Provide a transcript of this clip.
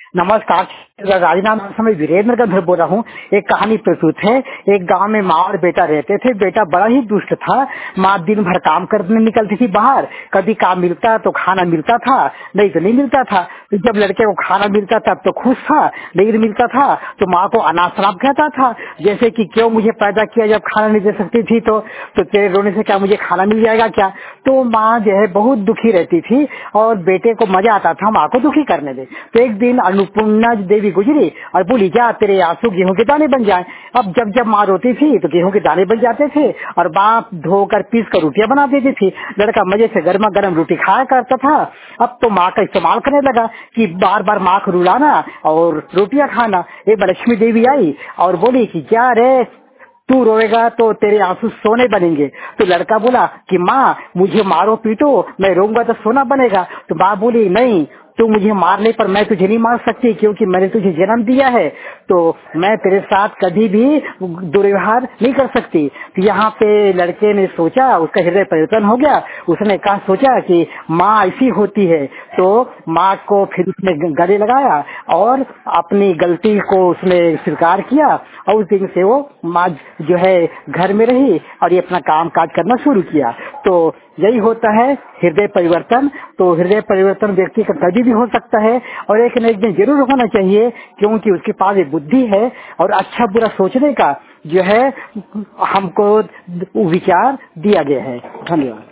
नमस्कार। राजनाम से मैं वीरेंद्र गंधर बोल रहा हूँ। एक कहानी प्रस्तुत है। एक गांव में माँ और बेटा रहते थे। बेटा बड़ा ही दुष्ट था। माँ दिन भर काम करने निकलती थी बाहर। कभी काम मिलता तो खाना मिलता था, नहीं तो नहीं मिलता था। तो जब लड़के को खाना मिलता तब तो खुश था, नहीं मिलता था तो माँ को अनाथ शराब कहता था, जैसे कि क्यों मुझे पैदा किया जब खाना नहीं दे सकती थी। तो तेरे रोने से क्या मुझे खाना मिल जाएगा क्या। तो माँ जो है बहुत दुखी रहती थी और बेटे को मजा आता था माँ को दुखी करने में। तो एक दिन अन्नपूर्णा देवी गुजरी और बोली, जा तेरे आंसू गेहूं के दाने बन जाए। अब जब जब माँ रोती थी तो गेहूं के दाने बन जाते थे और माँ धोकर पीस कर रोटियां बना देती थी। लड़का मजे से गर्मा गर्म रोटी खाया करता था। अब तो माँ का इस्तेमाल करने लगा कि बार बार माँ को रुलाना और रोटियां खाना। एक बार लक्ष्मी देवी आई और बोली कि क्या रे, तू रोएगा तो तेरे आंसू सोने बनेंगे। तो लड़का बोला कि माँ मुझे मारो पीटो, मैं रोऊंगा तो सोना बनेगा। तो माँ बोली, नहीं, तू मुझे मारने पर मैं तुझे नहीं मार सकती क्योंकि मैंने तुझे जन्म दिया है, तो मैं तेरे साथ कभी भी दुर्व्यवहार नहीं कर सकती। तो यहाँ पे लड़के ने सोचा, उसका हृदय परिवर्तन हो गया। उसने कहा सोचा कि माँ ऐसी होती है। तो माँ को फिर उसने गले लगाया और अपनी गलती को उसने स्वीकार किया और उस दिन से वो माँ जो है घर में रही और ये अपना काम काज करना शुरू किया। तो यही होता है हृदय परिवर्तन। तो हृदय परिवर्तन व्यक्ति का कभी भी हो सकता है और एक न एक दिन जरूर होना चाहिए क्योंकि उसके पास एक बुद्धि है और अच्छा बुरा सोचने का जो है हमको विचार दिया गया है। धन्यवाद।